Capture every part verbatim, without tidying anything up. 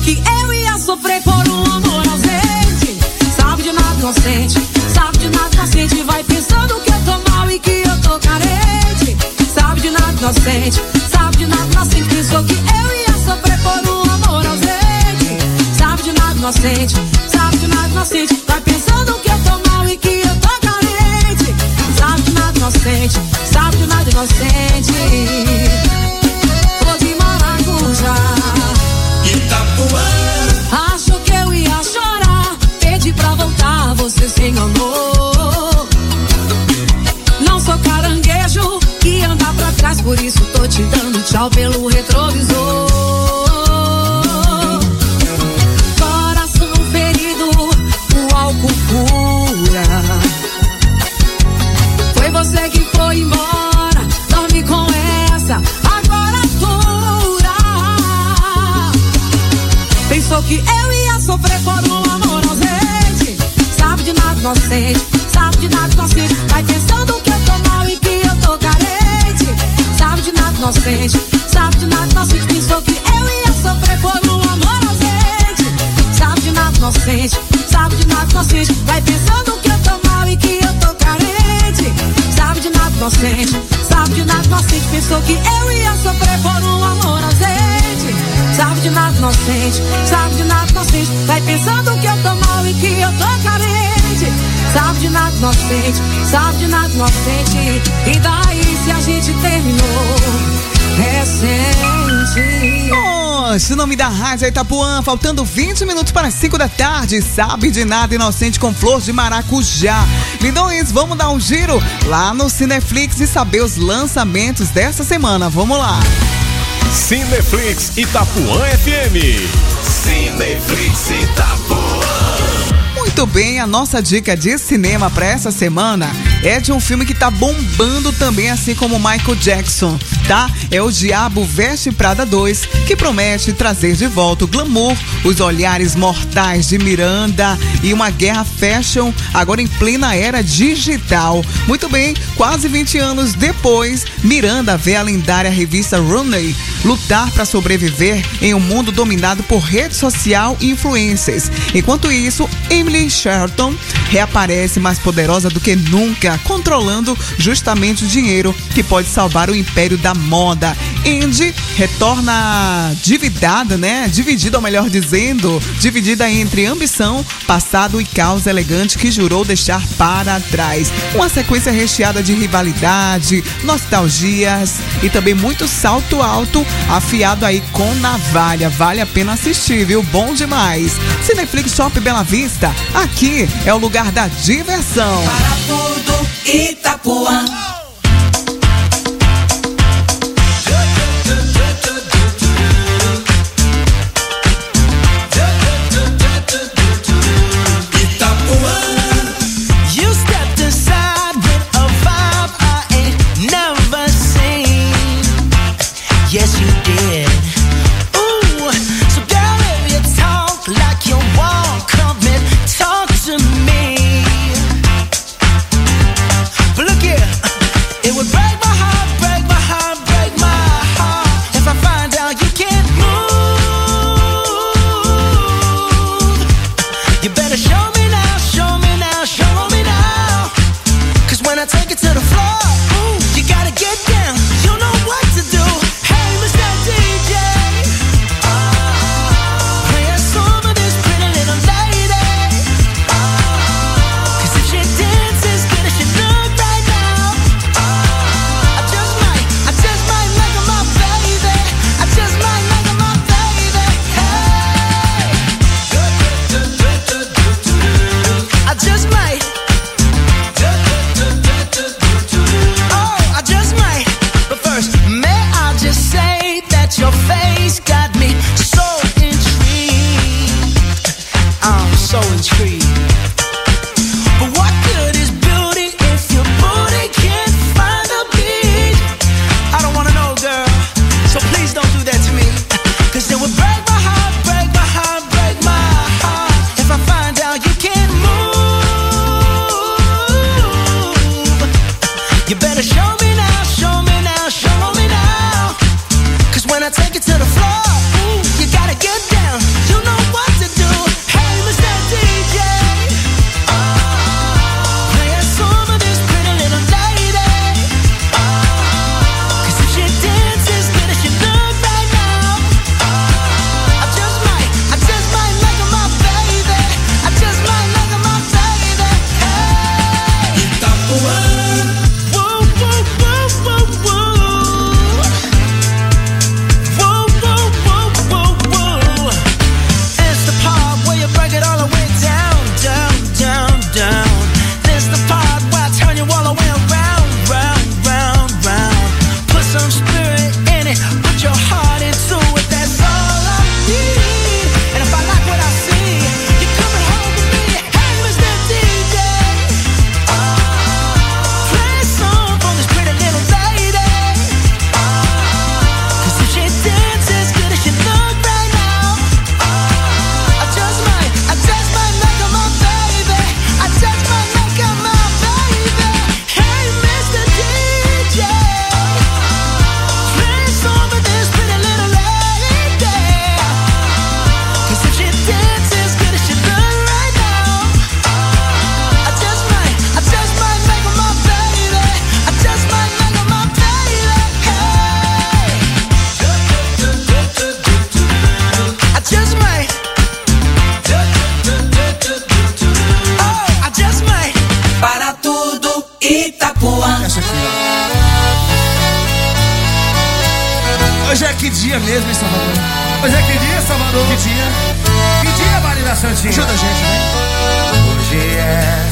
que eu ia sofrer por um amor ausente. Sabe de nada inocente, sabe de nada inocente. Vai pensando que eu tô mal e que eu tô carente. Sabe de nada inocente, sabe de nada inocente. Pensou que eu ia sofrer por um amor ausente. Sabe de nada inocente, sabe de nada inocente. Vai pensando que eu tô mal e que eu tô carente. Sabe de nada inocente, sabe de nada inocente. Flor de maracujá, Itapuã. Achou que eu ia chorar, pedi pra voltar, você se enganou. Não sou caranguejo que anda pra trás, por isso tô te dando tchau pelo retrovisor. Coração ferido, o álcool cura. Foi você que foi embora, dorme com essa, agora dura. Pensou que eu ia sofrer por um amor ausente. Sabe de nada inocente, sabe de nada inocente. Vai pensando que eu tô mal e que eu tô carente. Sabe de nada inocente, sabe de nada inocente. Pensou que eu ia sofrer por um amor ausente. Sabe de nada inocente, sabe de nada inocente. Vai pensando que eu tô mal e que eu tô carente. Sabe de nada inocente, sabe de nada inocente. Pensou que eu ia sofrer por um amor ausente. Sabe de nada inocente, sabe de nada inocente. Vai pensando que eu tô mal e que eu tô carente. Sabe de nada inocente, sabe de nada inocente. E daí se a gente terminou recente? O nome da rádio é Itapuã, faltando vinte minutos para as cinco da tarde. Sabe de nada inocente com Flor de Maracujá. Lindões, vamos dar um giro lá no Cineflix e saber os lançamentos dessa semana. Vamos lá. Cineflix Itapuã F M. Cineflix Itapuã. Muito bem, a nossa dica de cinema para essa semana é de um filme que tá bombando também, assim como Michael Jackson, tá? É o Diabo Veste Prada dois, que promete trazer de volta o glamour, os olhares mortais de Miranda e uma guerra fashion agora em plena era digital. Muito bem, quase vinte anos depois, Miranda vê a lendária revista Runway lutar para sobreviver em um mundo dominado por rede social e influencers. Enquanto isso, Emily Shelton reaparece mais poderosa do que nunca, controlando justamente o dinheiro que pode salvar o império da moda. Andy retorna dividida, né? Dividida, ou melhor dizendo, dividida entre ambição, passado e causa elegante que jurou deixar para trás. Uma sequência recheada de rivalidade, nostalgias e também muito salto alto, afiado aí com navalha. Vale a pena assistir, viu? Bom demais. Cineflix Shop Bela Vista, aqui é o lugar da diversão. Para tudo Itapuã. Yes, you did. Ooh, so girl, if you talk like you want, come and talk to me. But look here, it would break my heart, break my heart, break my heart if I find out you can't move. You better show me now, show me now, show me now. Cause when I take it to the floor, ooh, you gotta get down. You know what to do. Hey, Mister Hoje é que dia mesmo, hein, Salvador? Hoje é que dia, Salvador? Que dia? Que dia, Vale da Santinha? Ajuda a gente, né? Hoje é...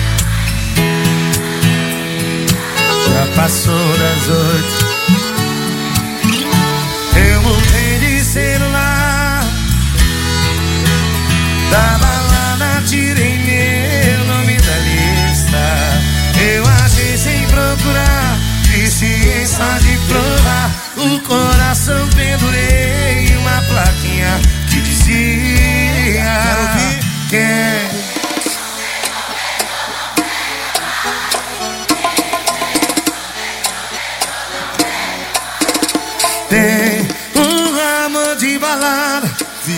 Já passou das oito. Eu mudei de celular. Da balada tirei meu nome da lista. Eu achei sem procurar, viciei só de provar. O coração pendurei uma plaquinha que dizia: quero ouvir quem? Tem um amor de balada.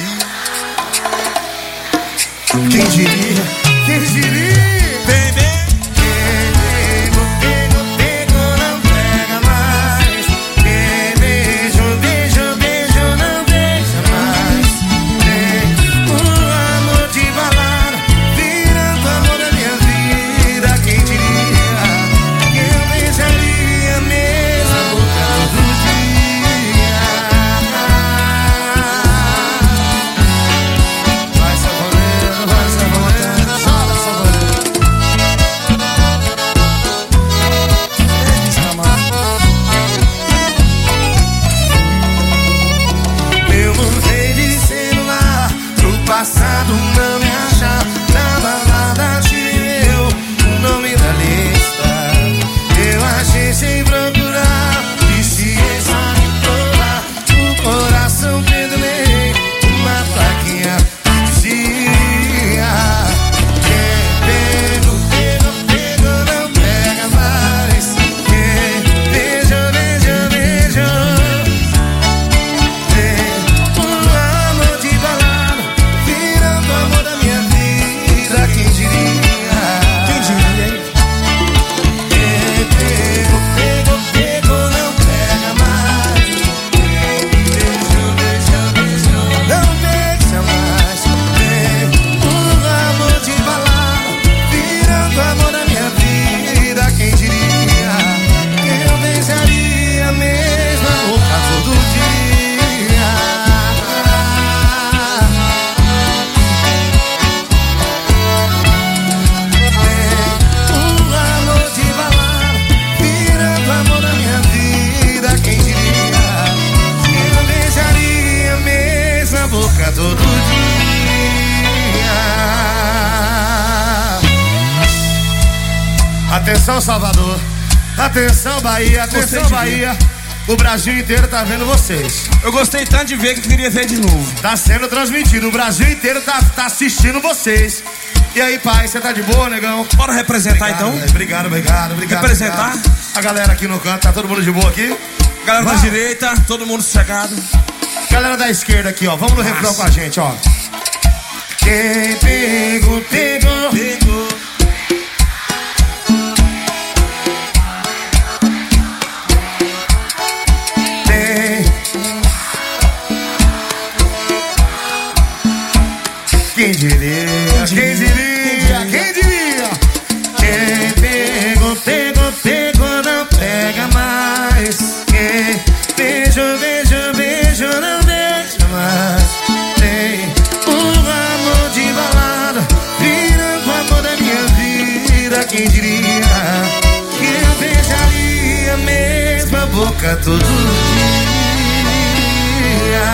Quem diria, quem diria, baby? Quem pegou, pegou, pegou, não pega mais. Quem beijou, beijou, beijou, não beija mais. Tem um amor de balada, virando amor da minha vida. Quem diria que eu beijaria mesmo a boca todo dia? Vai, Salvador, vai, Salvador, chora, Salvador. Eu mudei de celular pro passado não me achar. Na balada tirei eu o nome da lista. Eu achei sem procurar, viciei só de provar. O coração pendurei uma plaquinha que dizia: quem pegou, pegou, pegou, não pega mais. Quem beijou, beijou, beijou. Tem um amor de balada, virando o amor da minha vida. Quem diria? Quem diria, hein? Quem pegou, pegou, pegou, não pega mais. Quem beijou, beijou, beijou, não beija mais. Tem um amor de balada, virando o amor da minha vida. Quem diria que eu beijaria mesmo a boca todo dia? Tem um amor de balada, virando o amor da minha vida. Quem diria que eu beijaria mesmo a boca todo dia? Atenção, Salvador. Atenção, Bahia. Atenção, de Bahia. O Brasil inteiro tá vendo vocês. Eu gostei tanto de ver que eu queria ver de novo. Tá sendo transmitido. O Brasil inteiro tá, tá assistindo vocês. E aí, pai, você tá de boa, negão? Bora representar Obrigado, então? velho. Obrigado, obrigado, obrigado. Representar? obrigado. A galera aqui no canto, tá todo mundo de boa aqui? Galera da Vai. direita, todo mundo sossegado. Galera da esquerda aqui, ó. Vamos no refrão com a gente, ó. Quem pegou, pegou, pegou. Tem. Quem diria, quem diria, quem diria? Quem pegou, pegou, pegou, não pega mais. Quem beijou, beijou, beijou, não beija mais. Tem um amor de balada, virando o amor da minha vida. Quem diria que eu beijaria mesmo a boca todo dia?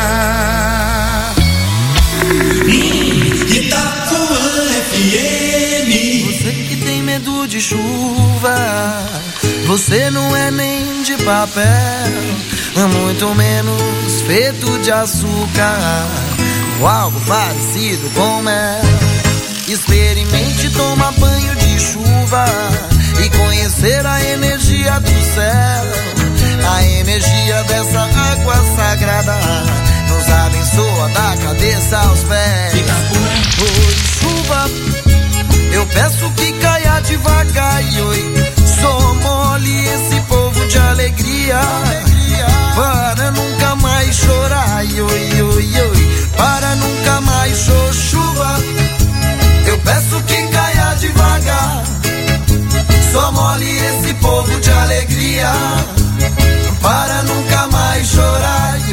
Itapuã F M. Você que tem medo de chuva, você não é nem de papel, muito menos feito de açúcar, ou algo parecido com mel. Experimente tomar banho de chuva e conhecer a energia do céu. A energia dessa água sagrada nos abençoa da cabeça aos pés. Oi, chuva, eu peço que caia devagar. E oi, só mole esse povo de alegria, para nunca mais chorar. E oi, oi, oi, para nunca mais chorar. Chuva, eu peço que caia devagar. Só mole esse povo de alegria, para nunca mais chorar.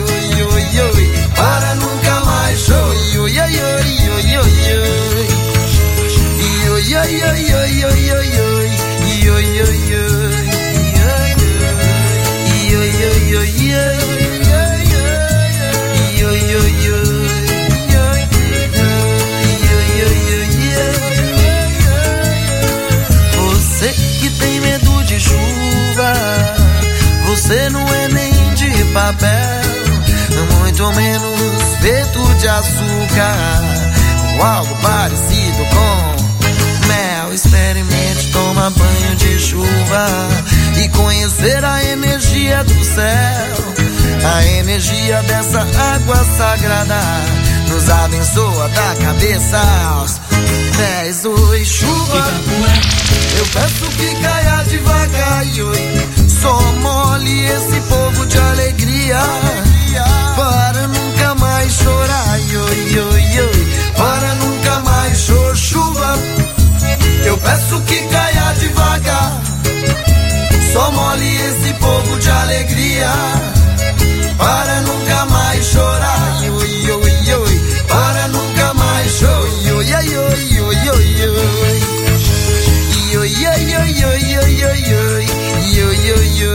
papel, muito menos feito de açúcar, ou algo parecido com mel. Experimente tomar banho de chuva e conhecer a energia do céu. A energia dessa água sagrada nos abençoa da cabeça aos pés. Oi, chuva, eu peço que caia devagar, oi. Só molhe esse povo de alegria, para nunca mais chorar, oi, oi, oi. Para nunca mais chorar, chuva, eu peço que caia devagar. Só molhe esse povo de alegria, para nunca mais chorar, oi, oi, oi. Para nunca mais chorar, oi, oi, oi, oi, oi, oi, oi, oi, oi, oi, oi, oi, oi, oi,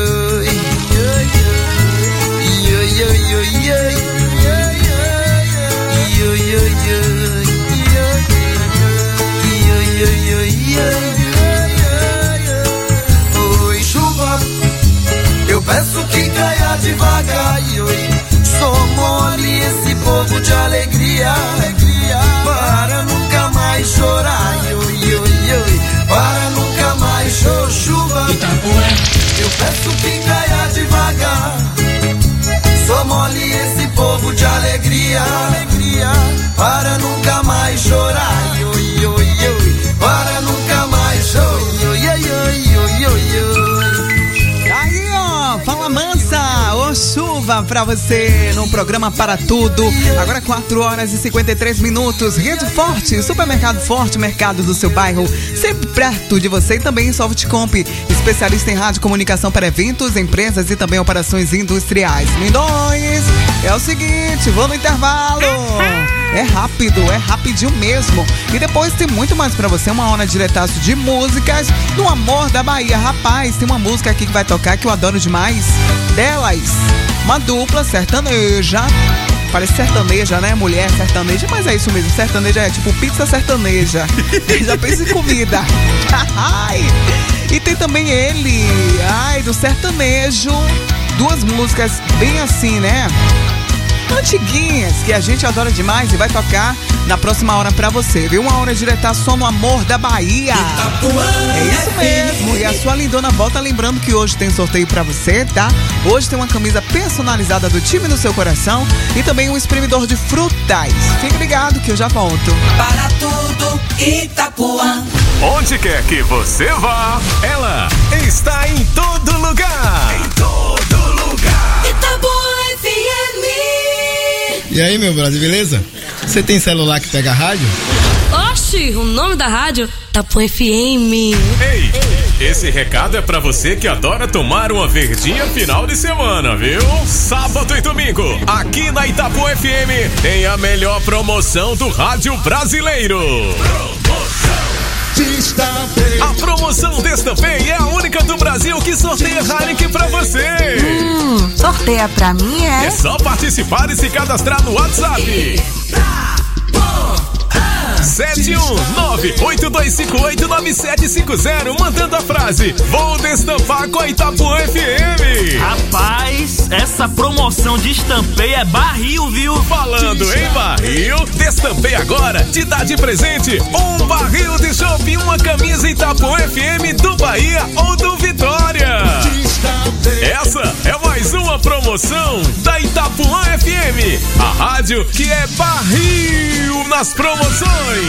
oi, chuva, eu peço que caia devagar, oi. Só molhe esse povo de alegria, para nunca mais chorar, oi, oi, oi. Para nunca mais chorar, chuva, eu peço que caia devagar. Só molhe esse povo de alegria, para nunca mais chorar, oi, oi, oi. Para nunca mais chorar, oi, oi, oi, oi, oi, oi. Aí, ó, fala mansa, ô chuva pra você no programa Para Tudo. Agora quatro horas e cinquenta e três minutos. Rede Forte, Supermercado Forte, mercado do seu bairro, sempre perto de você. E também Softcomp, especialista em rádio comunicação para eventos, empresas e também operações industriais. Lindões, é o seguinte, vou no intervalo. É rápido, é rapidinho mesmo. E depois tem muito mais pra você, uma hora diretaço de músicas no Amor da Bahia. Rapaz, tem uma música aqui que vai tocar que eu adoro demais. Delas, uma dupla sertaneja. Parece sertaneja, né? Mulher sertaneja, mas é isso mesmo. Sertaneja é tipo pizza sertaneja. Já pensa em comida. Ai. E tem também ele, ai, do sertanejo. Duas músicas bem assim, né? Antiguinhas, que a gente adora demais e vai tocar na próxima hora pra você, viu? Uma hora direta só no Amor da Bahia. É isso mesmo. E a sua lindona volta lembrando que hoje tem sorteio pra você, tá? Hoje tem uma camisa personalizada do time do seu coração e também um espremedor de frutas. Fique ligado que eu já volto. Para tudo, Itapuã. Onde quer que você vá, ela está em todo lugar. Em todo lugar. Itapuã F M. E aí, meu brother, beleza? Você tem celular que pega rádio? Oxi, o nome da rádio Itapuã F M. Ei, esse recado é pra você que adora tomar uma verdinha final de semana, viu? Sábado e domingo, aqui na Itapuã F M, tem a melhor promoção do rádio brasileiro. A promoção Destampei é a única do Brasil que sorteia Heineken pra você. Hum, sorteia pra mim, é? É só participar e se cadastrar no WhatsApp. sete um nove, oito dois cinco oito, nove sete cinco zero, mandando a frase: vou destampar com a Itapuã F M. Rapaz, essa promoção de Destampei é barril, viu? Falando em barril, Destampei agora te dá de presente um barril de chopp e uma camisa Itapuã F M do Bahia ou do Vitória. Essa é mais uma promoção da Itapuã F M, a rádio que é barril nas promoções.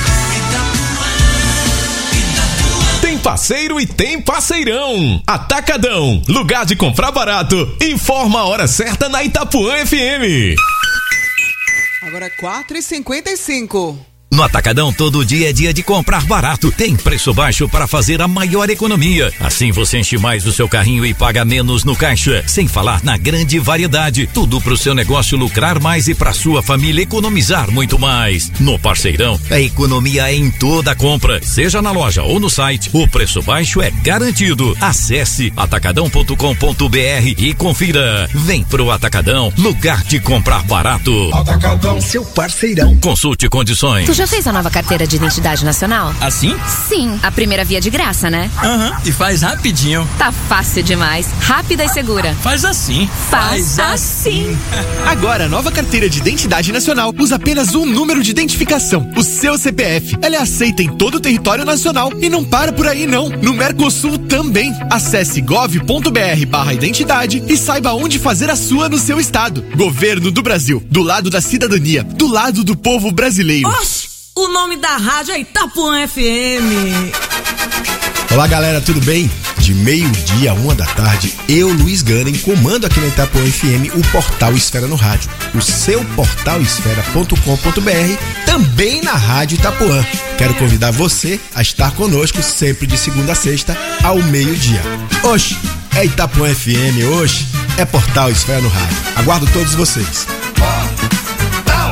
Tem parceiro e tem parceirão. Atacadão, lugar de comprar barato. Informa a hora certa na Itapuã F M. Agora quatro e cinquenta e cinco. No Atacadão, todo dia é dia de comprar barato. Tem preço baixo para fazer a maior economia. Assim você enche mais o seu carrinho e paga menos no caixa. Sem falar na grande variedade. Tudo pro seu negócio lucrar mais e pra sua família economizar muito mais. No Parceirão, a economia é em toda a compra. Seja na loja ou no site, o preço baixo é garantido. Acesse atacadão ponto com ponto br e confira. Vem pro Atacadão, lugar de comprar barato. Atacadão, seu parceirão. Consulte condições. Tu já Já fez a nova carteira de identidade nacional? Assim? Sim, a primeira via de graça, né? Aham, uhum. E faz rapidinho. Tá fácil demais, rápida e segura. Faz assim. Faz, faz assim. Agora, a nova carteira de identidade nacional usa apenas um número de identificação, o seu C P F. Ela é aceita em todo o território nacional e não para por aí não. No Mercosul também. Acesse gov.br barra identidade e saiba onde fazer a sua no seu estado. Governo do Brasil, do lado da cidadania, do lado do povo brasileiro. Oxi, o nome da rádio é Itapuã F M. Olá galera, tudo bem? De meio-dia a uma da tarde, eu, Luiz Ganem, comando aqui na Itapuã F M o portal Esfera no Rádio. O seu portal esfera ponto com ponto b r, também na Rádio Itapuã. Quero convidar você a estar conosco sempre de segunda a sexta, ao meio-dia. Oxe, é Itapuã F M, oxe, é portal Esfera no Rádio. Aguardo todos vocês. Portal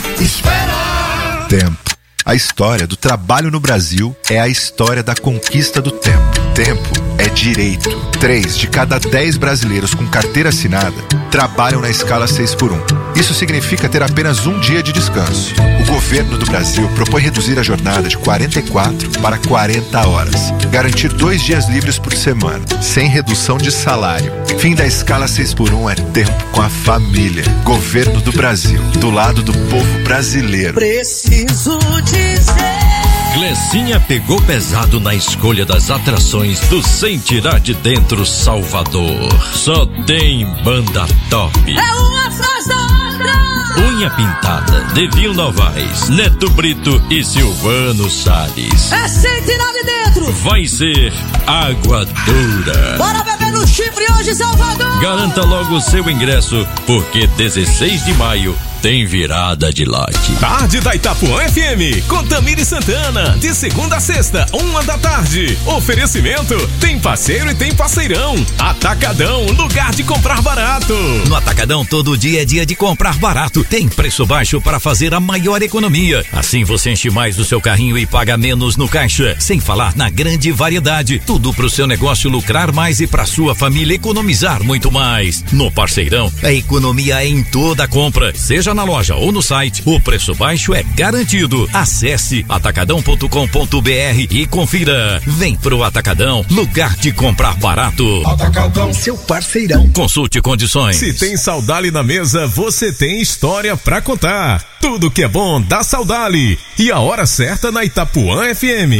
Esfera. Tempo. A história do trabalho no Brasil é a história da conquista do tempo. Tempo é direito. Três de cada dez brasileiros com carteira assinada trabalham na escala seis por um. Isso significa ter apenas um dia de descanso. O governo do Brasil propõe reduzir a jornada de quarenta e quatro para quarenta horas. Garantir dois dias livres por semana, sem redução de salário. Fim da escala seis por um é tempo com a família. Governo do Brasil, do lado do povo brasileiro. Preciso dizer. Glecinha pegou pesado na escolha das atrações do Sem Tirar de Dentro Salvador. Só tem banda top. É uma atrás da outra. Unha Pintada, Devil Novaes, Neto Brito e Silvano Salles. É Sem Tirar de Dentro. Vai ser Água Dura. Bora beber no chifre hoje, Salvador. Garanta logo o seu ingresso, porque dezesseis de maio tem virada de lote. Tarde da Itapuã F M, com Tamiri Santana, de segunda a sexta, uma da tarde. Oferecimento, tem parceiro e tem parceirão. Atacadão, lugar de comprar barato. No Atacadão, todo dia é dia de comprar barato. Tem preço baixo para fazer a maior economia. Assim você enche mais o seu carrinho e paga menos no caixa. Sem falar na grande variedade. Tudo pro seu negócio lucrar mais e pra sua família economizar muito mais. No Parceirão, a economia é em toda a compra. Seja na loja ou no site, o preço baixo é garantido. Acesse atacadão ponto com ponto b r e confira. Vem pro Atacadão, lugar de comprar barato. Atacadão, seu parceirão. Consulte condições. Se tem Saudali na mesa, você tem história pra contar. Tudo que é bom dá Saudali. E a hora certa na Itapuã F M.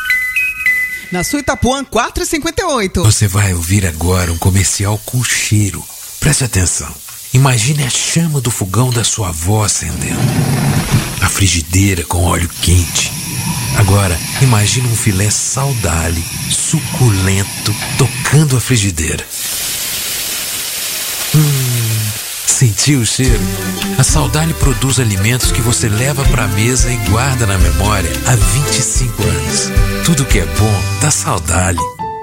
Na sua Itapuã, quatro e cinquenta e oito. Você vai ouvir agora um comercial com cheiro. Preste atenção. Imagine a chama do fogão da sua avó acendendo. A frigideira com óleo quente. Agora, imagine um filé Saudali, suculento, tocando a frigideira. Hum, sentiu o cheiro? A Saudali produz alimentos que você leva pra mesa e guarda na memória há vinte e cinco anos. Tudo que é bom dá Saudali.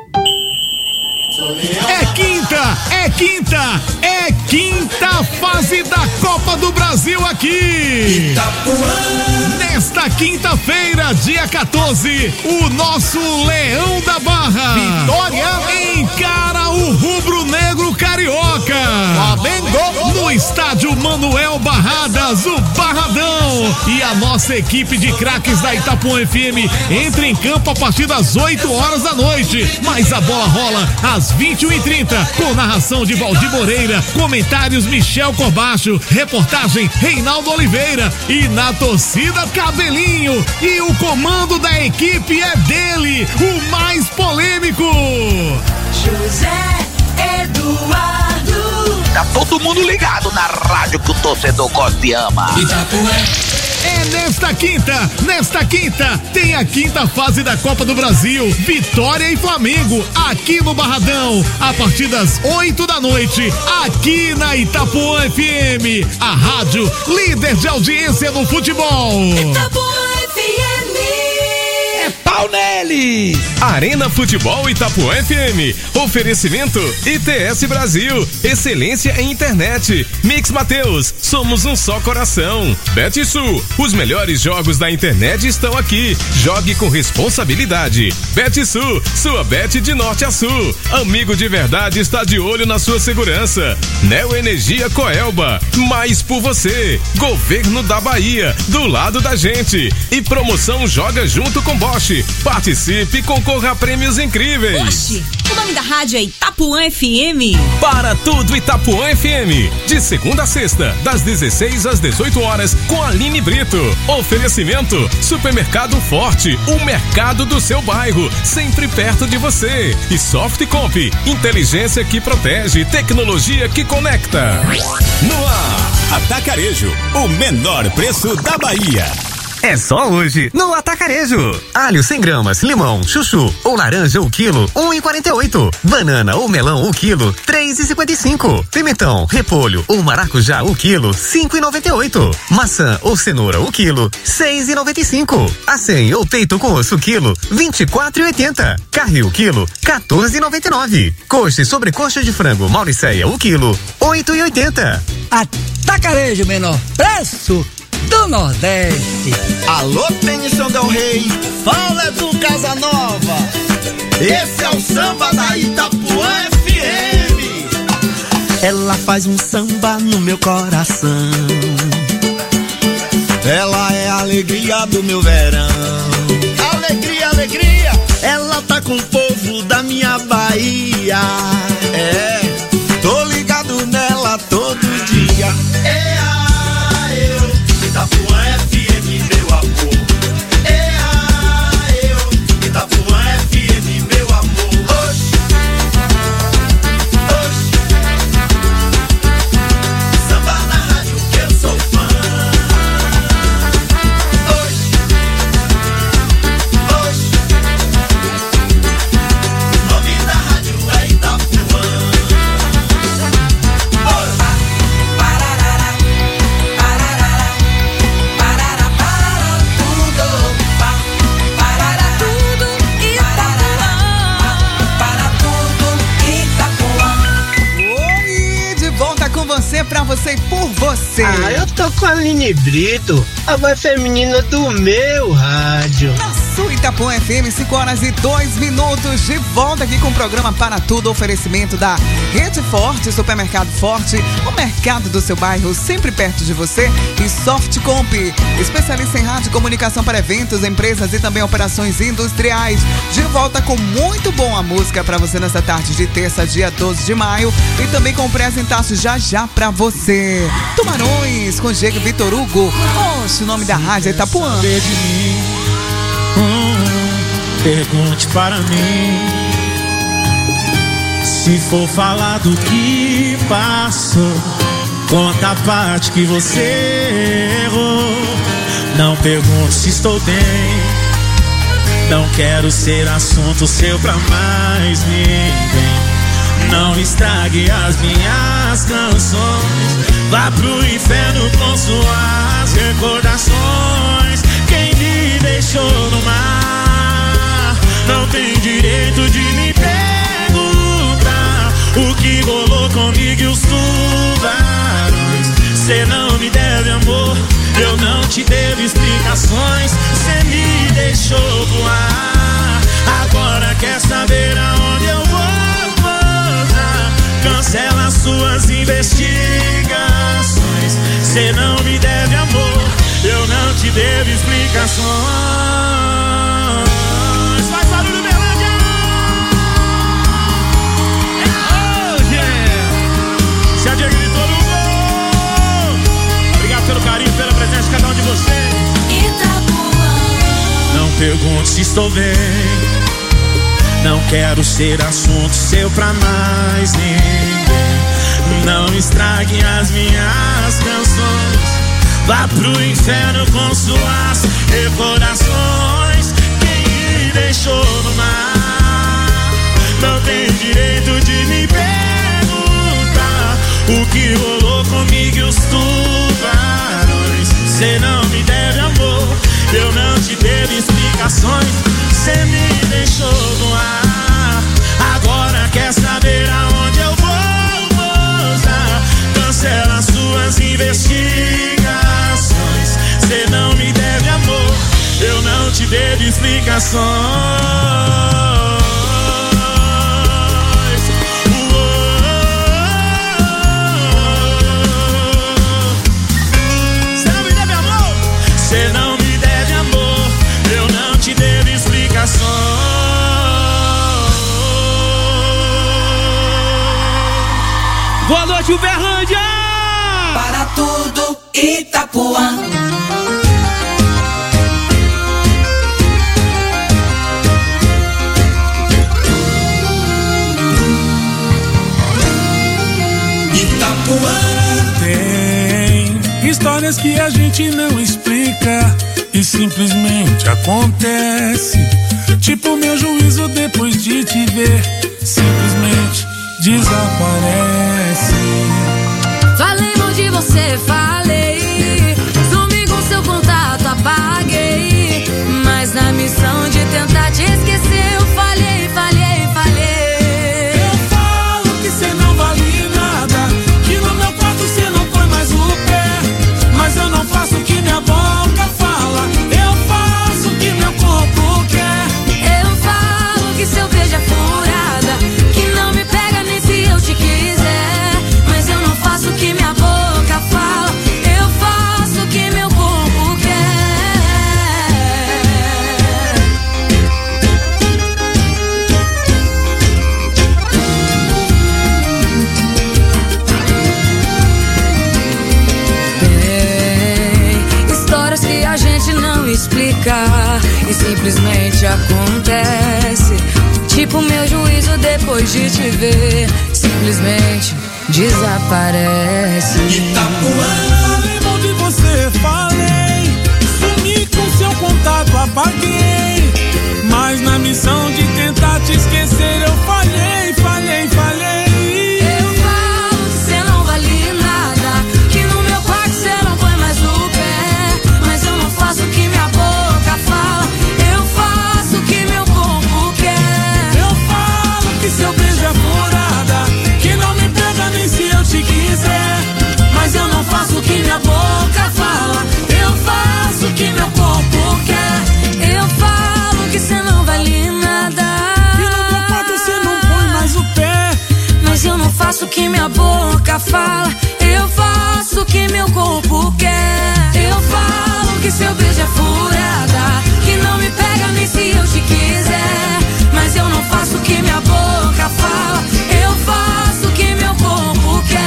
É quinta, é quinta, é quinta fase da Copa do Brasil aqui. Itapuã. Nesta quinta-feira, dia quatorze, o nosso Leão da Barra, Vitória, encara o rubro-negro carioca. Flamengo no estádio Manuel Barradas, o Barradão. E a nossa equipe de craques da Itapuã F M entra em campo a partir das oito horas da noite. Mas a bola rola às vinte e uma e trinta, com narração de Valdir Moreira, comentários Michel Corbacho, reportagem Reinaldo Oliveira e na torcida Cabelinho. E o comando da equipe é dele, o mais polêmico, José Eduardo. Tá todo mundo ligado na rádio que o torcedor gosta e ama. Itapuã. É nesta quinta, nesta quinta, tem a quinta fase da Copa do Brasil, Vitória e Flamengo, aqui no Barradão, a partir das oito da noite, aqui na Itapuã F M, a rádio líder de audiência no futebol. Itapuã F M. É pau pau neles! Arena Futebol Itapuã F M. Oferecimento I T S Brasil. Excelência em internet. Mix Mateus. Somos um só coração. Betsul. Os melhores jogos da internet estão aqui. Jogue com responsabilidade. Betsul. Sua bet de norte a sul. Amigo de verdade está de olho na sua segurança. Neo Energia Coelba. Mais por você. Governo da Bahia. Do lado da gente. E promoção Joga Junto com Bosch. Participe e concorra a prêmios incríveis. Bosch, o nome da rádio é Itapuã F M. Para tudo Itapuã F M. De segunda a sexta, das dezesseis às dezoito horas, com Aline Brito. Oferecimento Supermercado Forte, o mercado do seu bairro, sempre perto de você. E Softcomp, inteligência que protege, tecnologia que conecta. No ar, Atacarejo, o menor preço da Bahia. É só hoje, no Atacarejo. Alho cem gramas, limão, chuchu ou laranja o quilo, um e quarenta e oito. Banana ou melão o quilo, três e cinquenta e cinco. Pimentão, repolho ou maracujá o quilo, cinco e noventa e oito. Maçã ou cenoura o quilo, seis e noventa e cinco. Acém ou peito com osso o quilo, vinte e quatro e oitenta. Carne o quilo, quatorze e noventa e nove. Coxa e sobrecoxa de frango Mauricéia o quilo, oito e oitenta. Atacarejo, menor preço do Nordeste. Alô, Benção Del Rey, fala do Casanova. Esse é o samba da Itapuã F M. Ela faz um samba no meu coração. Ela é a alegria do meu verão. Alegria, alegria. Ela tá com o povo da minha Bahia. É, tô ligado nela todo dia. É a eu. Itapuã F M, meu amor. É a eu. Itapuã F M, meu amor. Oxi, oxi. Samba na rádio que eu sou fã. Oxi, oxi. O nome da rádio é Itapuã. Você, pra você e por você. Ah, eu tô com a Aline Brito, a voz feminina do meu rádio. Na sua Itapuã F M, cinco horas e dois minutos, de volta aqui com o programa Para Tudo, oferecimento da Rede Forte, Supermercado Forte, o mercado do seu bairro, sempre perto de você, e Softcomp, especialista em rádio e comunicação para eventos, empresas e também operações industriais. De volta com muito boa música pra você nessa tarde de terça, dia doze de maio, e também com presentaço já já pra você. Tubarões com Diego Vitor Hugo. Oxe, o nome da rádio é Itapuã. De mim, hum, pergunte para mim. Se for falar do que passou, conta a parte que você errou. Não pergunte se estou bem. Não quero ser assunto seu pra mais ninguém. Não estrague as minhas canções. Vá pro inferno com suas recordações. Quem me deixou no mar não tem direito de me perguntar o que rolou comigo e os tubarões. Cê não me deve amor, eu não te devo explicações. Cê me deixou voar, agora quer saber aonde eu vou. Cancela suas investigações. Cê não me deve amor, eu não te devo explicações. Faz barulho, Belândia! Oh, yeah! Se a Diego gritou no gol. Obrigado pelo carinho, pela presença de cada um de vocês. Itapuã. Não pergunte se estou bem. Não quero ser assunto seu pra mais ninguém. Não estrague as minhas canções. Vá pro inferno com suas recordações. Quem me deixou no mar não tem direito de me perguntar o que rolou comigo e os tubarões. Cê não me deve amor, Eu não te dei explicações, cê me deixou no ar. Agora quer saber aonde eu vou, moça? Cancela suas investigações. Cê não me deve amor, eu não te devo explicações. Cê não me deve amor, eu não te devo explicações. Boa noite, Uberlândia! Para tudo, Itapuã. Itapuã. Tem histórias que a gente não explica e simplesmente acontece. Tipo meu juízo depois de te ver, simplesmente desaparece. Falei mal de você, falei. Sumi com seu contato, apaguei. Mas na missão de tentar te esquecer, eu falhei, falhei, falhei. Eu falo que cê não vale nada, que no meu quarto cê não põe mais o pé. Mas eu não faço o que minha boca fala, eu faço o que meu corpo quer. Eu falo que seu beijo é furada, que não me pega nem se eu te quiser. Mas eu não faço o que minha boca fala, eu faço o que meu corpo quer. Tem histórias que a gente não explica e simplesmente acontece. Tipo meu juízo depois de te ver, simplesmente desaparece. Falei mal de você, falei. Sumi com seu contato, apaguei. Mas na missão de tentar te esquecer, eu falhei, falhei, falhei. Eu falo que cê não vale nada, que no meu quarto cê não põe mais o pé. Mas eu não faço o que minha boca fala, eu faço o que meu corpo quer. Eu falo que seu beijo é furada, que não me pega nem se eu te quiser. Mas eu não faço o que minha boca fala, eu faço o que meu corpo quer. Eu falo que cê não vale nada, e no meu quarto cê não põe mais o pé. mas eu não faço o que minha boca fala, eu faço o que meu corpo quer. Eu falo que seu beijo é furada, que não me pega nem se eu te quiser. Mas eu não faço o que minha boca fala, eu faço o que meu corpo quer.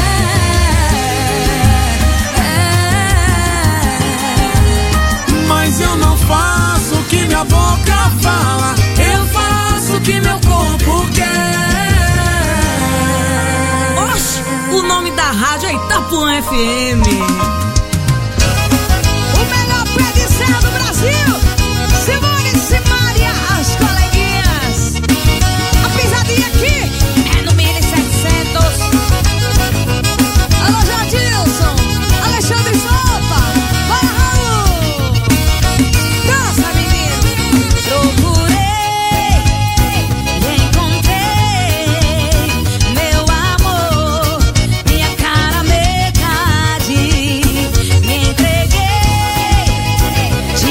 Mas eu não faço o que minha boca fala, eu faço o que meu corpo quer. Oxe, o nome da rádio é Itapuã F M. O melhor pé de serra do Brasil. Simone e Simária, as coleguinhas. A pisadinha aqui é no mil e setecentos. Alô, Jadilson, Alexandre Sopa, vai Raul. Dança, menino. Procurei, encontrei meu amor, minha cara metade. Me entreguei,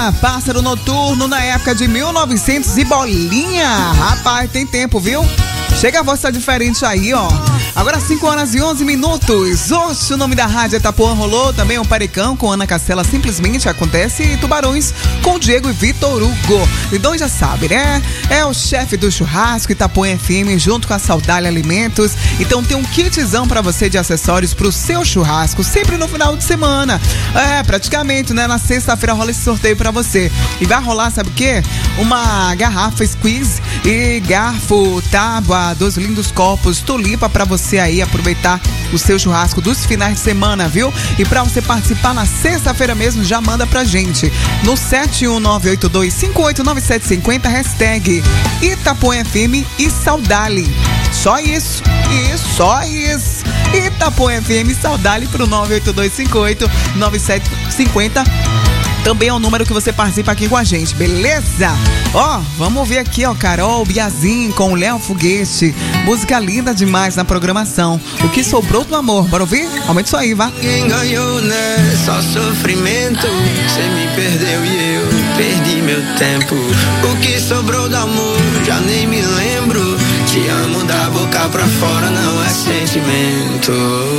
Era Pássaro Noturno na época de mil e novecentos e bolinha. Rapaz, tem tempo, viu? Chega a voz, tá diferente aí, ó. Agora cinco horas e onze minutos. Oxe, o nome da rádio Itapuã rolou também um parecão com Ana Castela, simplesmente acontece, e Tubarões com Diego e Vitor Hugo. Então já sabe, né? É o chefe do churrasco Itapuã F M junto com a Saudade Alimentos. Então tem um kitzão pra você de acessórios pro seu churrasco, sempre no final de semana. É, praticamente, né? Na sexta-feira rola esse sorteio pra você. E vai rolar, sabe o quê? Uma garrafa squeeze e garfo, tábua, dois lindos copos, tulipa pra você aí aproveitar o seu churrasco dos finais de semana, viu? E pra você participar na sexta-feira mesmo, já manda pra gente no sete um nove oito dois cinco oito nove sete cinco zero, hashtag Itapuã F M e Saudale. Só isso, isso, só isso. Itapuã F M e Saudale pro nove oito dois cinco oito nove sete cinco zero. Também é o número que você participa aqui com a gente, beleza? Ó, vamos ver aqui, ó, Carol Biazin com o Léo Foguete. Música linda demais na programação. O que sobrou do amor, bora ouvir? Aumenta isso aí, vá. Quem ganhou, né? Só sofrimento. Você me perdeu e eu perdi meu tempo. O que sobrou do amor, já nem me lembro. Te amo da boca pra fora, não é sentimento.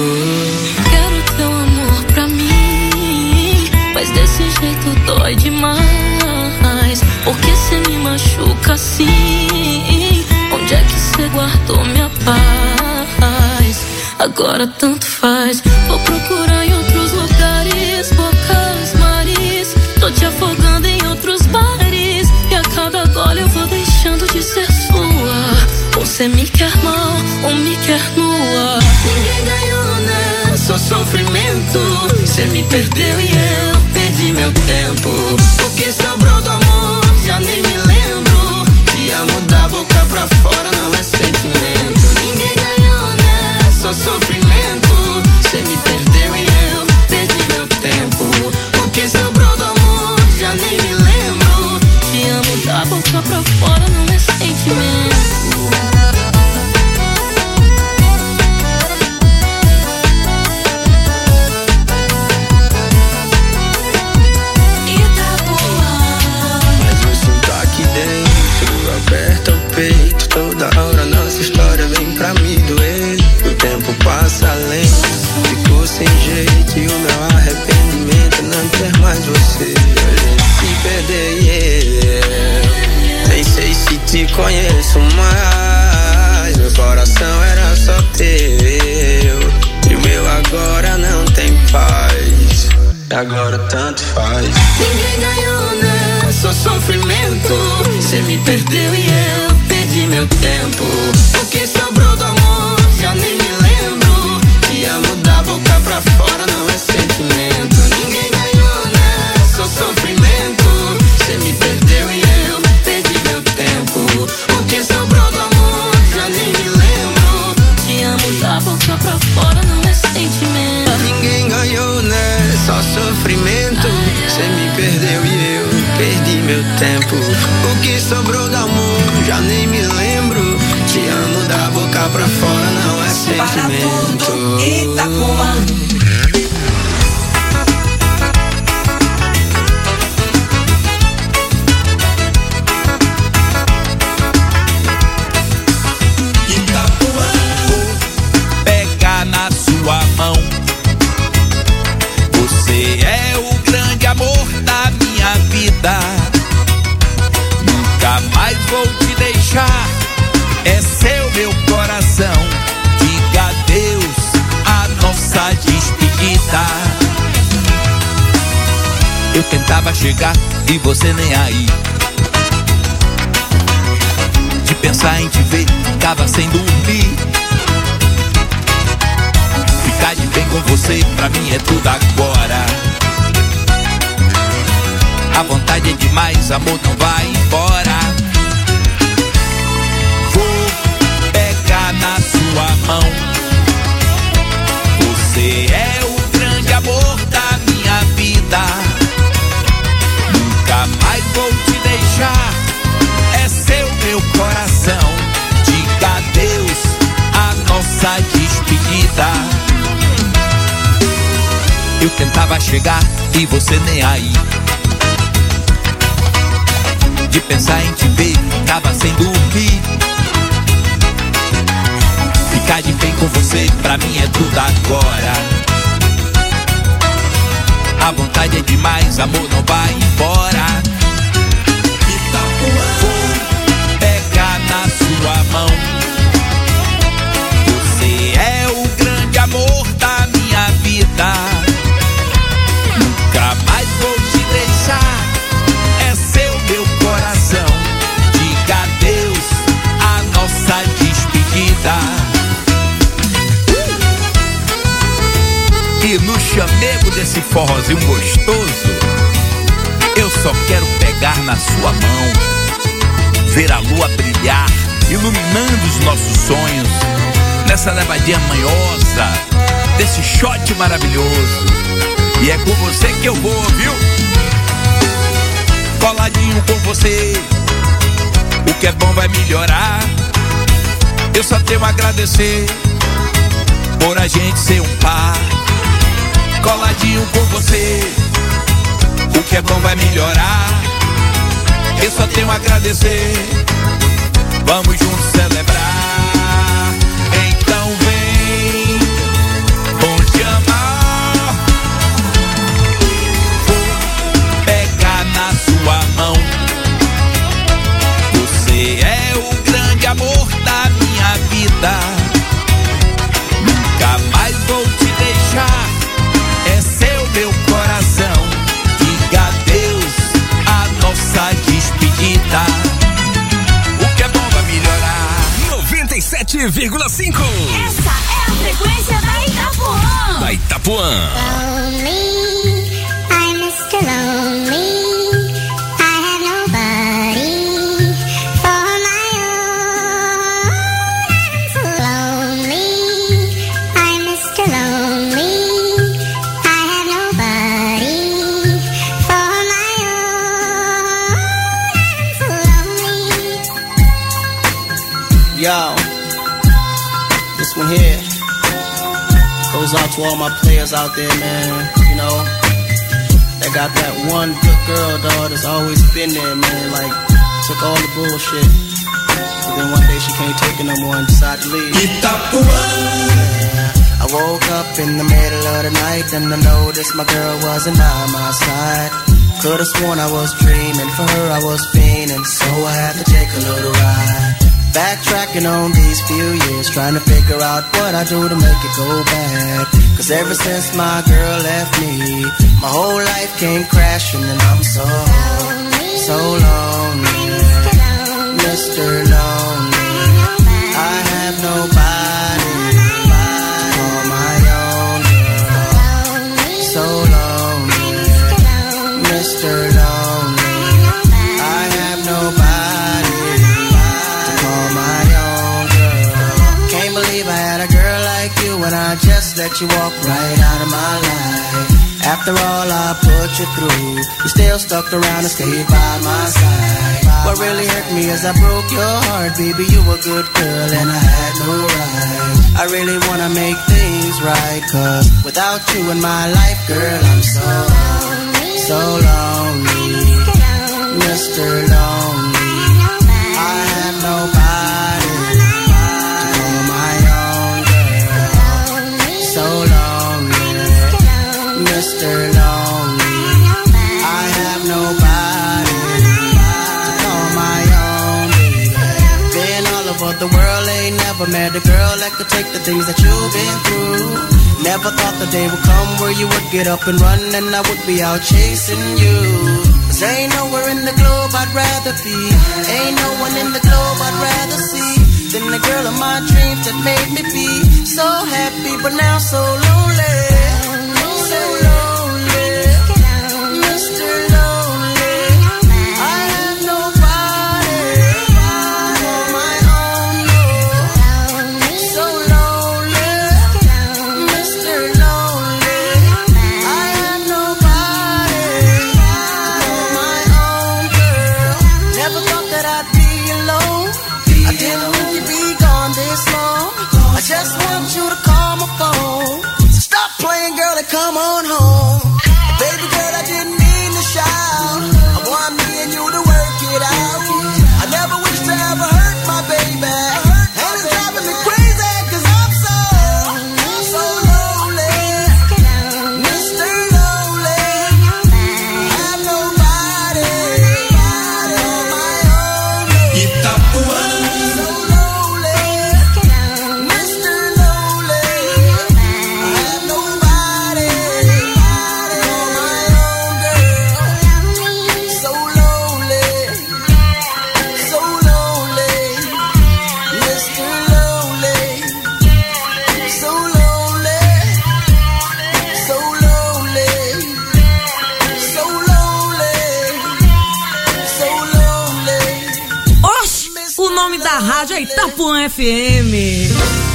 Quero teu amor pra mim, mas desse jeito dói demais. Porque cê me machuca assim? Onde é que cê guardou minha paz? Agora tanto faz. Vou procurar em outros lugares, bocas, mares. Tô te afogando em outros bares. E a cada gole eu vou deixando de ser sua. Ou cê me quer mal, ou me quer nua. Ninguém ganhou, né? Só sofrimento. Cê me perdeu e eu perdi meu tempo. O que sobrou do amor, já nem me lembro. Te amo da boca pra fora, não é sentimento. Ninguém ganhou, né? Só sofrimento. Cê me perdeu e eu perdi meu tempo. O que sobrou do amor, já nem me lembro. Te amo da boca pra fora, não é sentimento. Aperta o peito, toda hora nossa história vem pra me doer. O tempo passa além, ficou sem jeito. E o meu arrependimento é não ter mais você. A gente se perder, yeah. Nem sei se te conheço mais. Meu coração era só teu, e o meu agora não tem paz. Agora tanto faz. Ninguém ganhou, né? Só sofrimento. Cê me perdeu e eu perdi meu tempo. O que sobrou do amor, já nem me lembro. Te amo da boca pra fora, não é sentimento. Ninguém ganhou, né? Só sofrimento. Cê me perdeu e eu perdi meu tempo. O que sobrou do amor, já nem me lembro. Te amo da boca pra fora, não é sentimento. Ninguém ganhou, né? Só sofrimento. Cê me perdeu e eu perdi meu tempo. O que sobrou do amor, já nem me lembro. Te amo da boca pra fora, não é sentimento. Para tudo, Itapuã. Pega na sua mão. Você é o grande amor da minha vida. Nunca mais vou te deixar. É seu meu coração. Diga adeus a nossa despedida. Eu tentava chegar e você nem aí. De pensar em te ver, ficava sem dormir. Ficar de bem com você, pra mim é tudo agora. A vontade é demais, amor, não vai embora. Vou pegar na sua mão. Você é o grande amor da minha vida. Nunca mais vou te deixar. É seu meu coração. Diga adeus a nossa despedida. Eu tentava chegar e você nem aí. de pensar em te ver, tava sem dormir. Ficar de bem com você, pra mim é tudo agora. A vontade é demais, amor, não vai embora. Vou pegar na sua mão. Você é o grande amor da minha vida. Nunca mais vou te deixar. É seu meu coração. Diga adeus a nossa despedida. E no chamego desse forrozinho gostoso, eu só quero pegar na sua mão, ver a lua brilhar, iluminando os nossos sonhos, nessa levadinha manhosa, desse shot maravilhoso. E é com você que eu vou, viu? Coladinho com você, o que é bom vai melhorar. Eu só tenho a agradecer por a gente ser um par. Coladinho com você, o que é bom vai melhorar. Eu só tenho a agradecer. Vamos juntos celebrar. Então vem, vou te amar. Vou pegar na sua mão. Você é o grande amor da minha vida. Nunca mais vou te deixar. É seu meu coração. Diga adeus a nossa despedida. O que é bom vai melhorar. noventa e sete vírgula cinco. Essa é a frequência da Itapuã. Da Itapuã. Lonely, I'm mister Lonely. I have nobody for my own. I'm so lonely, I'm mister Lonely. Yo, this one here goes out to all my players out there, man. You know, they got that one good girl, dog, that's always been there, man. Like, took all the bullshit, but then one day she can't take it no more and decided to leave. Yeah. I woke up in the middle of the night and I noticed my girl wasn't by my side. Could've sworn I was dreaming, for her I was fiending, so I had to take a little ride. Backtracking on these few years, trying to figure out what I do to make it go bad. Cause ever since my girl left me, my whole life came crashing and I'm so, so lonely, Mister Lonely. I have nobody to call my own girl. So lonely, Mister Lonely. I have nobody to call my own girl. Can't believe I had a girl like you when I just let you walk right out of my life. After all I put you through, you still stuck around and stayed by my side. What really hurt me is I broke your heart, baby. You were a good girl and I had no right. I really wanna make things right, cause without you in my life, girl, I'm so, so lonely, Mister Lonely. I have nobody to call my own girl. So lonely, Mister Lonely. I have nobody to call my own baby. Been all over the world, ain't never met a girl that could take the things that you've been through. Never thought the day would come where you would get up and run and I would be out chasing you. Cause ain't nowhere in the globe I'd rather be, ain't no one in the globe I'd rather see than the girl of my dreams that made me be so happy but now so lonely. So lonely, Mister Lonely. I have nobody to call my own, no. So lonely, Mister Lonely. I have nobody to call my own girl. Never thought that I'd be alone. I didn't think you'd be gone this long. I just want you to call my phone. So stop playing, girl, and come on home. Baby girl, I didn't mean to shout. I want me and you to work it out. rádio é Itapuã F M.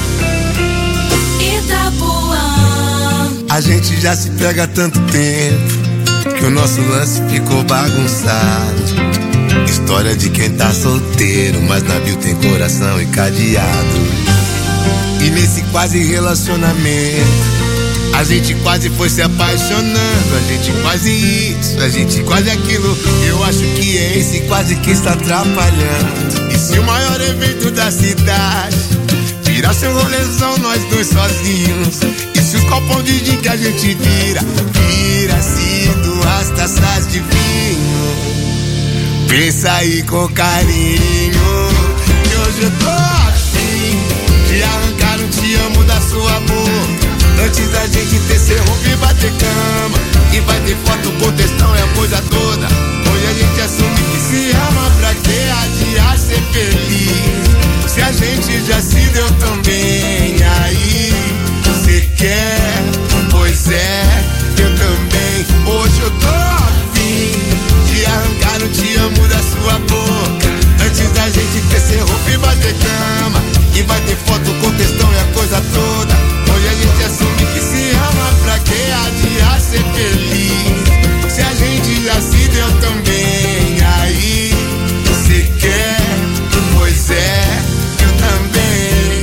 Itapuã. A gente já se pega há tanto tempo que o nosso lance ficou bagunçado. História de quem tá solteiro, mas navio tem coração e cadeado. E nesse quase relacionamento a gente quase foi se apaixonando, a gente quase isso, a gente quase aquilo. Eu acho que é esse quase que está atrapalhando. E se o maior evento da cidade virasse um rolezão, nós dois sozinhos? E se os copos de gin que a gente vira, vira-se duas taças de vinho? Pensa aí com carinho, que hoje eu tô afim de arrancar um te amo da sua boca. Antes da gente tecer roupa e bater cama, e vai ter foto com textão e a coisa toda. Hoje a gente assume que se ama, pra que adiar ser feliz? Se a gente já se deu tão bem, aí cê quer? Pois é, eu também. Hoje eu tô afim de arrancar o te amo da sua boca. Antes da gente tecer roupa e bater cama, e vai ter foto com textão e a coisa toda. Hoje a gente assume que se ama, pra que adiar ser feliz? Se a gente já se deu tão bem, aí cê quer? Pois é, eu também.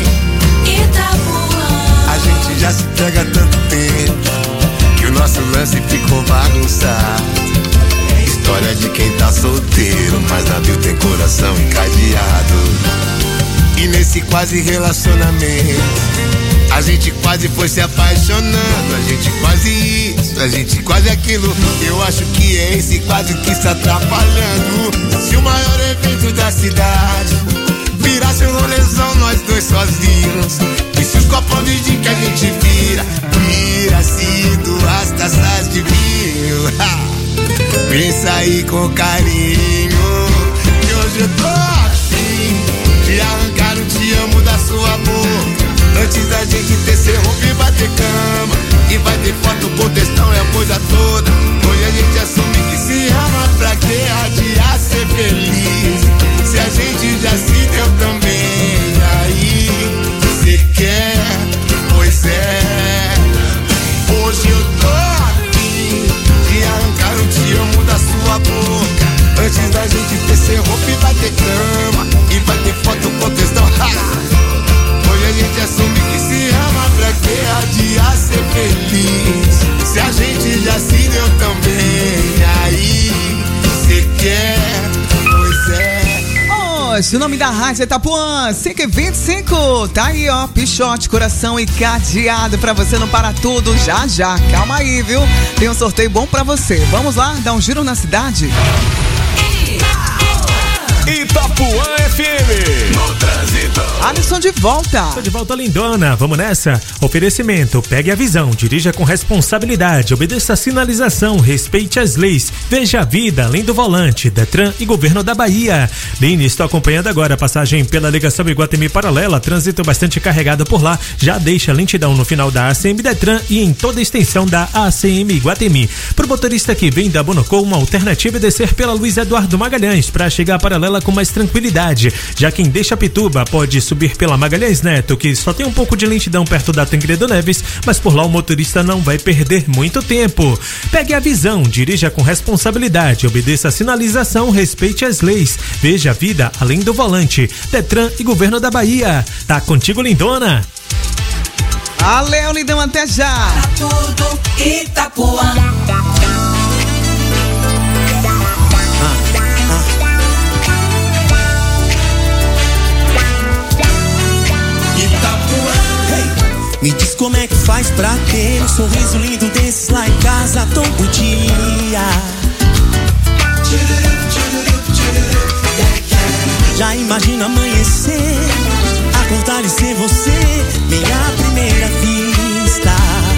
Itapuã. A gente já se pega há tanto tempo que o nosso lance ficou bagunçado. História de quem tá solteiro, mas navio tem coração encadeado. E nesse quase relacionamento a gente quase foi se apaixonando, a gente quase isso, a gente quase aquilo. Eu acho que é esse quase que está atrapalhando. Se o maior evento da cidade virasse um rolezão, nós dois sozinhos? E se os copos de gin que a gente vira, vira-se duas taças de vinho? Pensa aí com carinho, que hoje eu tô afim de arrancar o te amo da sua boca. Antes da gente tecer roupa e bater cama, e vai ter foto com textão e a coisa toda. Hoje a gente assume que se ama, pra que adiar ser feliz? Se a gente já se deu tão bem, aí cê quer? Pois é, hoje eu tô afim de arrancar o te amo da sua boca. Antes da gente tecer roupa e bater cama, e vai ter foto com textão. Hoje a gente assume que se ama, pra que adiar ser feliz? Se a gente já se deu tão bem, aí cê quer? Pois é. Hoje o nome da rádio é Itapuã cinco e vinte e cinco. Tá aí, ó, pichote, coração e cadeado pra você não parar tudo já já. Calma aí, viu? Tem um sorteio bom pra você. Vamos lá, dar um giro na cidade? Itapuã F M. No trânsito. Alisson de volta. Tô de volta, lindona. Vamos nessa? Oferecimento. Pegue a visão. Dirija com responsabilidade. Obedeça a sinalização. Respeite as leis. Veja a vida além do volante. Detran e Governo da Bahia. Line, estou acompanhando agora a passagem pela ligação Iguatemi Paralela. Trânsito bastante carregado por lá. Já deixa lentidão no final da A C M Detran e em toda a extensão da A C M Iguatemi. Pro motorista que vem da Bonocô, uma alternativa é descer pela Luiz Eduardo Magalhães para chegar a Paralela com mais tranquilidade. Já quem deixa Pituba pode subir pela Magalhães Neto, que só tem um pouco de lentidão perto da Tancredo Neves, mas por lá o motorista não vai perder muito tempo. Pegue a visão, dirija com responsabilidade, obedeça a sinalização, respeite as leis, veja a vida além do volante. Detran e Governo da Bahia. Tá contigo, lindona? Valeu, lindão, até já. Tá tudo Itapuã. Me diz como é que faz pra ter um sorriso lindo desses lá em casa todo dia. Já imagina amanhecer, acordar e ser você, minha primeira vista.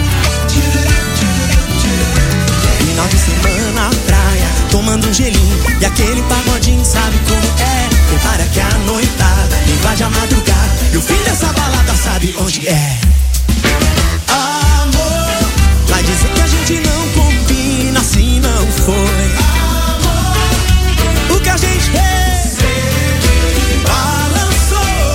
Final de semana na praia, tomando um gelinho e aquele pagodinho, sabe como é? Prepara que a noitada invade a madrugada e o fim dessa balada sabe onde é. Amor, vai dizer que a gente não combina, assim não foi. Amor, o que a gente fez balançou.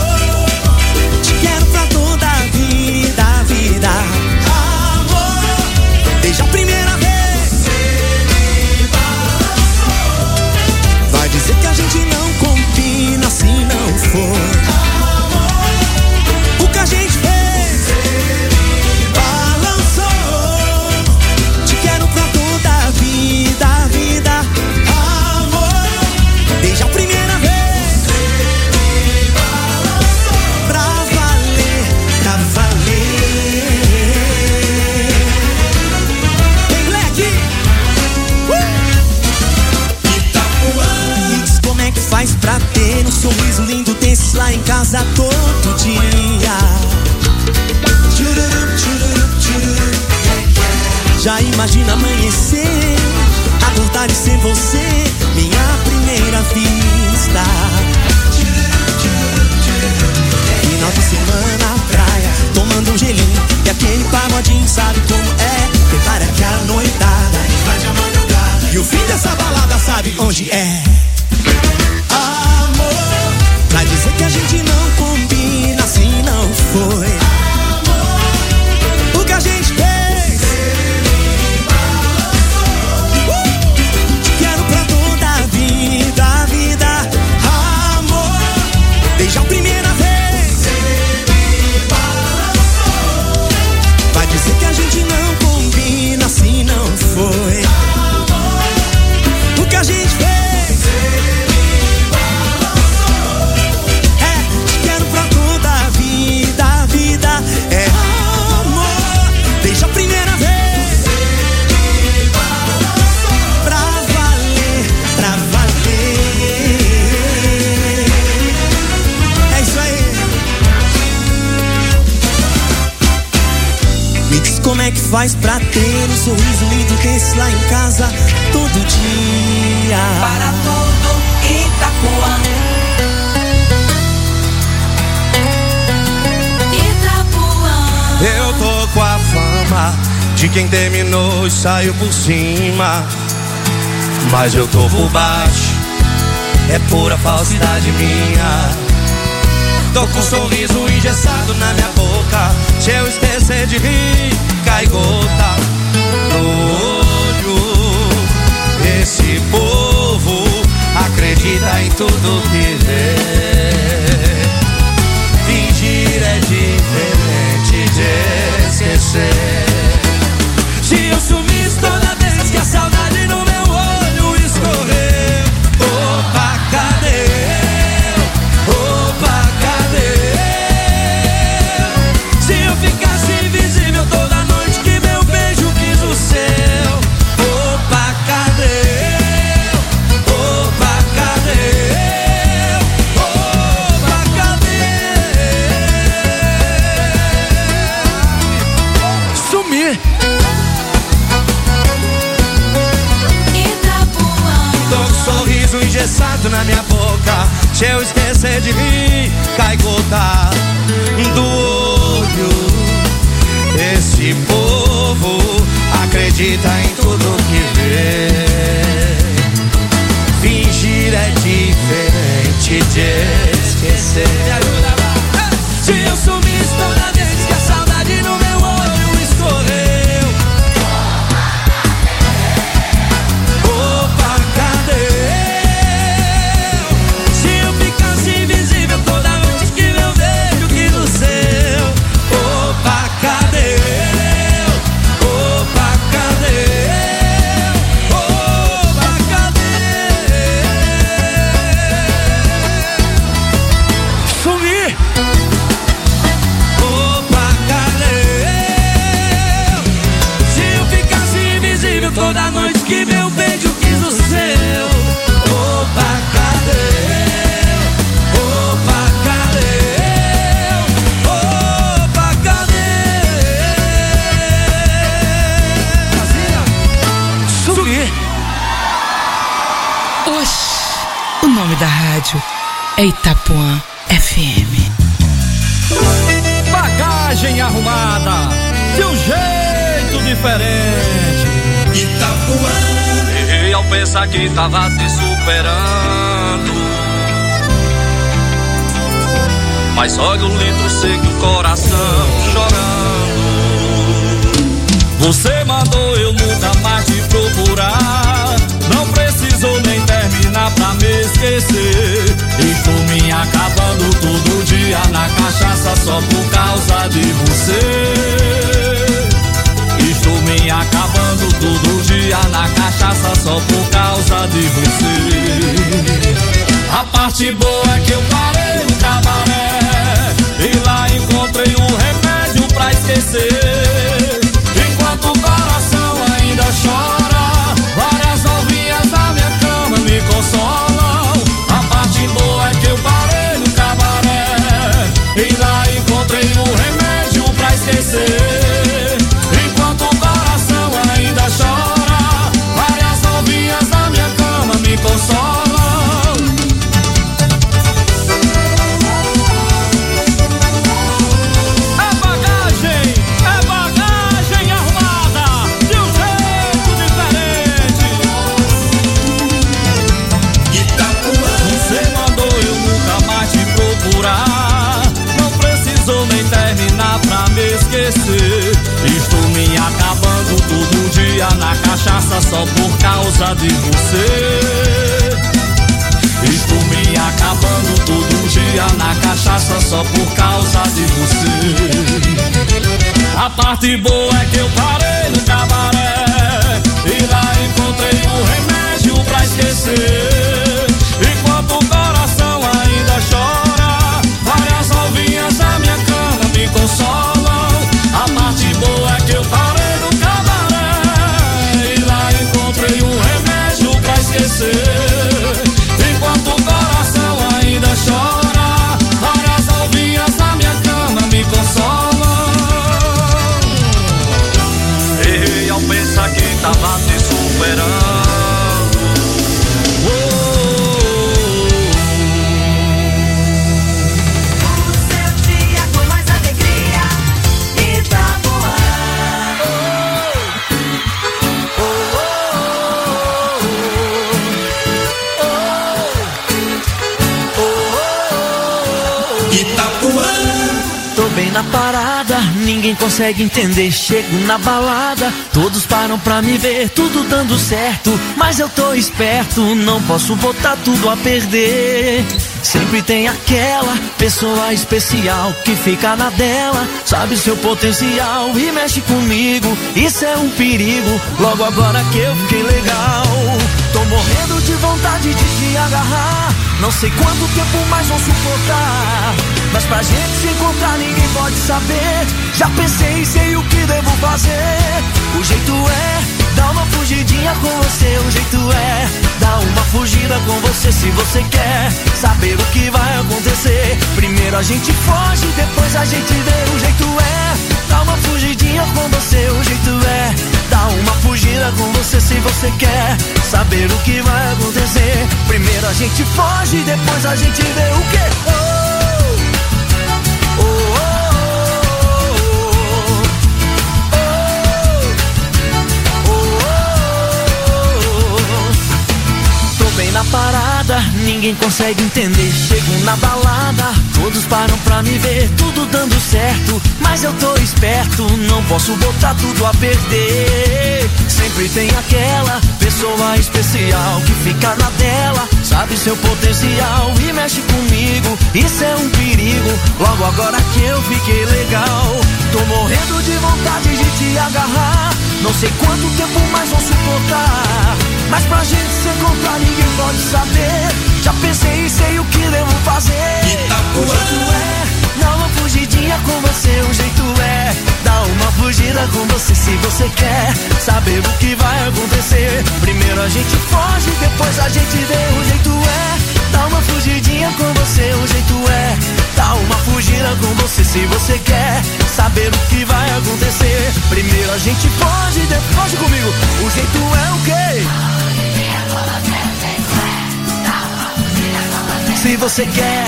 imagina amanhecer, acordar e ser você, minha primeira vista. Final de semana, praia, tomando um gelinho e aquele pagodinho, sabe como é? Prepara que a noitada invade a madrugada e o fim dessa balada sabe onde é. Amor, pra dizer que a gente não combina, assim não foi. Amor, o que a gente fez, uh, te quero pra toda a vida, a vida. Amor, desde a primeira vez, vai dizer que a gente não combina, assim não foi. Amor, o que a gente fez, como é que faz pra ter um sorriso lindo desse lá em casa todo dia? Para todo Itapuã. Itapuã. Eu tô com a fama de quem terminou e saiu por cima, mas eu tô por baixo, é pura falsidade minha. Tô com um sorriso engessado na minha boca, se eu esquecer de rir, cai gota no olho. Esse povo acredita em tudo que vê. Fingir é diferente de esquecer. Se eu sumisse toda vez que a saudade no meu olho escorreu, opa, cadê? Opa, cadê? Se eu ficasse invisível toda noite que meu beijo quis o céu, opa, cadê? Opa, cadê? Opa, cadê? Sumir. Tô com um sorriso engessado na minha boca, se eu esquecer de rir, cai gota do olho. Esse povo acredita em tudo que vê. Fingir é diferente de esquecer. Me ajuda lá. Se eu sumisse toda vez que a saudade no meu olho escorreu, opa, cadê? Se eu ficasse invisível toda noite que meu beijo quis o seu, opa, cadê? Opa, cadê? Opa, cadê? Sumi! Opa, cadê? Se eu ficasse invisível toda noite que meu beijo quis o seu, opa, cadê? Opa, cadê? Opa, cadê? Sumi! Oxi, o nome da rádio é Itapuã F M. Bagagem arrumada, de um jeito diferente. Itapuã. Errei ao pensar que tava te superando, mas olha o litro seco, o coração chorando. Você mandou eu nunca mais te procurar, não precisou nem terminar pra me esquecer. Estou me acabando todo dia na cachaça só por causa de você. Estou me acabando todo dia na cachaça só por causa de você. A parte boa é que eu parei no cabaré e lá encontrei um remédio pra esquecer. Enquanto o coração ainda chora, várias novinhas na minha cama me consolam. A parte boa é que eu parei no cabaré e lá encontrei um remédio pra esquecer. Enquanto o coração ainda chora, esquecer. Estou me acabando todo dia na cachaça só por causa de você. Estou me acabando todo dia na cachaça só por causa de você. A parte boa é que eu parei no cabaré e lá encontrei um remédio pra esquecer. Enquanto o coração ainda chora, várias novinhas na minha cama me consolam. A parte boa é que eu parei no cabaré e lá encontrei um remédio pra esquecer. Enquanto o coração ainda chora, várias novinhas na minha cama me consolam. Errei ao pensar que tava te superando. Tô bem na parada, ninguém consegue entender. Chego na balada, todos param pra me ver, tudo dando certo, mas eu tô esperto, não posso botar tudo a perder. Sempre tem aquela pessoa especial que fica na dela, sabe seu potencial e mexe comigo, isso é um perigo, logo agora que eu fiquei legal. Tô morrendo de vontade de te agarrar, não sei quanto tempo mais vão suportar, mas pra gente se encontrar ninguém pode saber. Já pensei e sei o que devo fazer. O jeito é dar uma fugidinha com você. O jeito é dar uma fugida com você. Se você quer saber o que vai acontecer, primeiro a gente foge, depois a gente vê. O jeito é dar uma fugidinha com você. O jeito é dar uma fugida com você. Se você quer saber o que vai acontecer, primeiro a gente foge, depois a gente vê. O quê? Oh! Na parada, ninguém consegue entender. Chego na balada, todos param pra me ver, tudo dando certo, mas eu tô esperto, não posso botar tudo a perder. Sempre tem aquela pessoa especial que fica na dela, sabe seu potencial e mexe comigo, isso é um perigo, logo agora que eu fiquei legal. Tô morrendo de vontade de te agarrar, não sei quanto tempo mais vou suportar, mas pra gente se encontrar ninguém pode saber. Já pensei e sei o que devo fazer. O jeito é dar uma fugidinha com você. O jeito é dar uma fugida com você. Se você quer saber o que vai acontecer, primeiro a gente foge, depois a gente vê. O jeito é dar uma fugidinha com você. O jeito é dar uma fugida com você. Se você quer saber o que vai acontecer, primeiro a gente foge, depois foge comigo. O jeito é o quê? Se você quer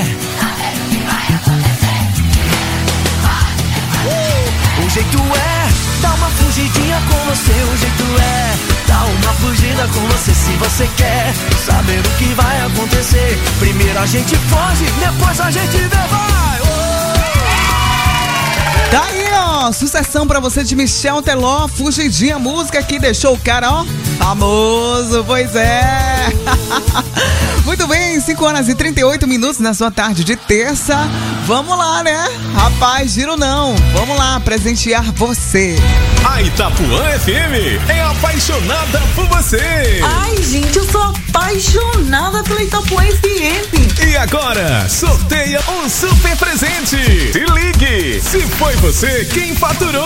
uh, o jeito é dar uma fugidinha com você. O jeito é dar uma fugida com você. Se você quer saber o que vai acontecer, primeiro a gente foge, depois a gente vê. Vai! Tá aí, ó, sucessão pra você de Michel Teló, Fugidinha, música que deixou o cara, ó, famoso, pois é. Muito bem, cinco horas e trinta e oito minutos na sua tarde de terça. Vamos lá, né? Rapaz, giro não. Vamos lá, presentear você. A Itapuã F M é apaixonada por você. Ai, gente, eu sou apaixonada pela Itapuã F M. E agora, sorteia um super presente. Se ligue, se foi você quem faturou.